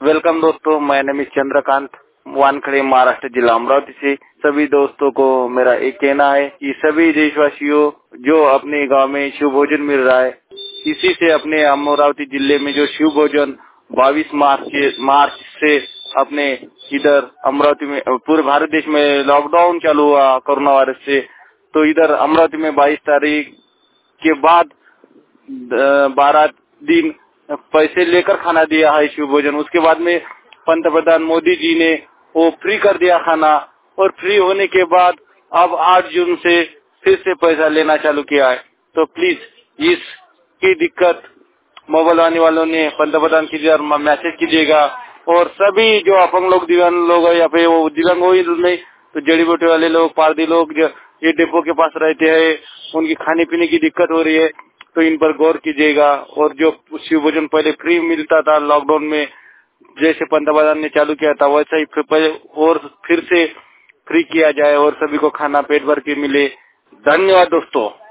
Welcome दोस्तों, मैं name is Chandrakant, Wankhede, Maharashtra जिला अमरावती से। सभी दोस्तों को मेरा एक कहना है कि सभी देशवासियों जो अपने गांव में शिव भोजन मिल रहा है, इसी से अपने अमरावती जिले में जो शिव भोजन 22 मार्च से अपने इधर अमरावती में पूरे भारत देश में लॉकडाउन चालू हुआ कोरोना वायरस से, तो इधर अमरावती में 22 तारीख के बाद 12 दिन पैसे लेकर खाना दिया है शिव भोजन। उसके बाद में पंतप्रधान मोदी जी ने वो फ्री कर दिया खाना, और फ्री होने के बाद अब 8 जून से फिर से पैसा लेना चालू किया है। तो प्लीज इसकी दिक्कत मोबाइल आने वालों ने पंतप्रधान की तरफ मैसेज कीजिएगा, और सभी जो अपंग लोग, दिव्यांग लोग या फिर वो दिव्यांग हो ही नहीं तो जड़ी बूटी वाले लोग, पारदी लोग जो ये डिपो के पास रहते हैं, उनकी खाने पीने की दिक्कत हो रही है, तो इन पर गौर कीजिएगा। और जो शिव भोजन पहले फ्री मिलता था लॉकडाउन में, जैसे पंतप्रधान ने चालू किया था, वैसा ही और फिर से फ्री किया जाए और सभी को खाना पेट भर के मिले। धन्यवाद दोस्तों।